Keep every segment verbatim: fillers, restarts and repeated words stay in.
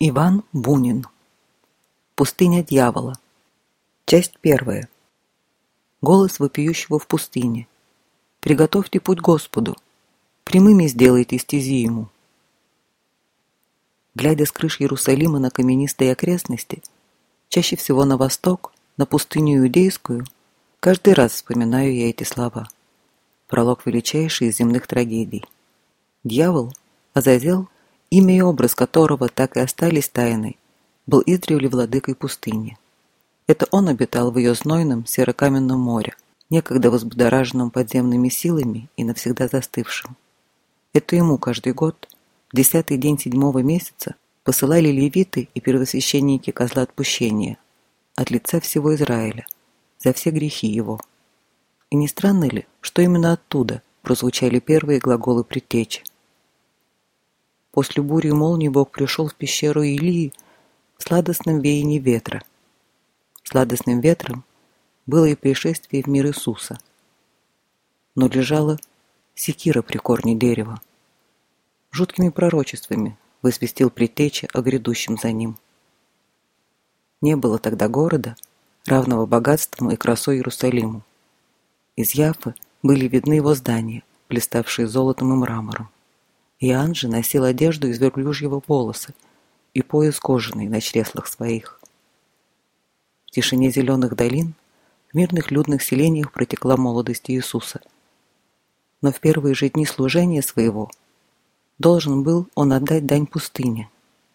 Иван Бунин. Пустыня дьявола. Часть первая. Голос вопиющего в пустыне. Приготовьте путь Господу, прямыми сделайте стези Ему. Глядя с крыш Иерусалима на каменистые окрестности, чаще всего на восток, на пустыню Иудейскую, каждый раз вспоминаю я эти слова. Пролог величайший из земных трагедий. Дьявол, Азазел, имя и образ которого так и остались тайной, был издревле владыкой пустыни. Это он обитал в ее знойном серокаменном море, некогда возбудораженном подземными силами и навсегда застывшим. Это ему каждый год, в десятый день седьмого месяца, посылали левиты и первосвященники козла отпущения от лица всего Израиля за все грехи его. И не странно ли, что именно оттуда прозвучали первые глаголы предтечи? После бури и молнии Бог пришел в пещеру Илии в сладостном веянии ветра. Сладостным ветром было и пришествие в мир Иисуса. Но лежала секира при корне дерева. Жуткими пророчествами возвестил предтеча о грядущем за ним. Не было тогда города, равного богатством и красой Иерусалиму. Из Яффы были видны его здания, блиставшие золотом и мрамором. Иоанн же носил одежду из верблюжьего волоса и пояс кожаный на чреслах своих. В тишине зеленых долин, в мирных людных селениях протекла молодость Иисуса. Но в первые же дни служения своего должен был он отдать дань пустыне.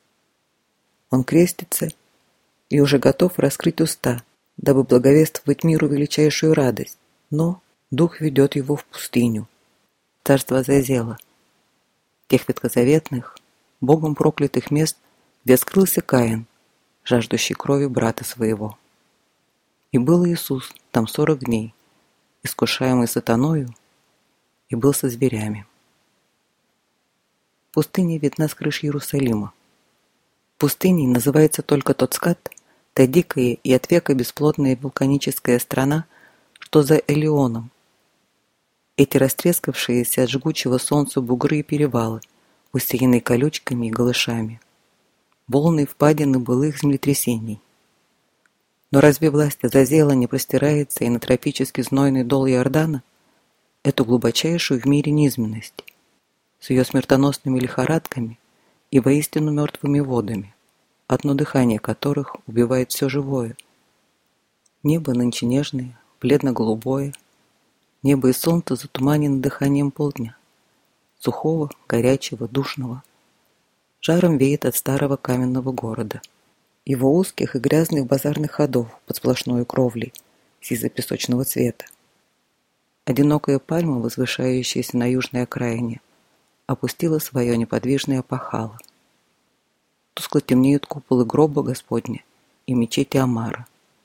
Он крестится и уже готов раскрыть уста, дабы благовествовать миру величайшую радость, но Дух ведет его в пустыню, царство Азазела, тех ветхозаветных, Богом проклятых мест, где скрылся Каин, жаждущий крови брата своего. И был Иисус там сорок дней, искушаемый сатаною, и был со зверями. Пустыня видна с крыш Иерусалима. Пустыней называется только тот скат, та дикая и от века бесплодная вулканическая страна, что за Элеоном. Эти растрескавшиеся от жгучего солнца бугры и перевалы, усеянные колючками и галышами. Волны и впадины былых землетрясений. Но разве власть Азазела не простирается и на тропически знойный дол Иордана, эту глубочайшую в мире низменность, с ее смертоносными лихорадками и воистину мертвыми водами, одно дыхание которых убивает все живое? Небо нынче нежное, бледно-голубое, небо и солнце затуманены дыханием полдня, сухого, горячего, душного. Жаром веет от старого каменного города, его узких и грязных базарных ходов под сплошной кровлей сизо-песочного цвета. Одинокая пальма, возвышающаяся на южной окраине, опустила свое неподвижное опахало. Тускло темнеют куполы гроба Господня и мечети Амара.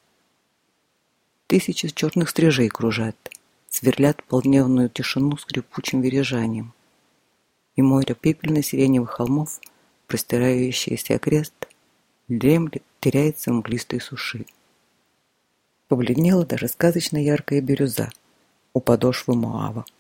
Тысячи черных стрижей кружат, сверлят полдневную тишину скрипучим вережанием, и море пепельно-сиреневых холмов, простирающееся окрест, дремлет, теряется в мглистой суши. Побледнела даже сказочно яркая бирюза у подошвы Моава.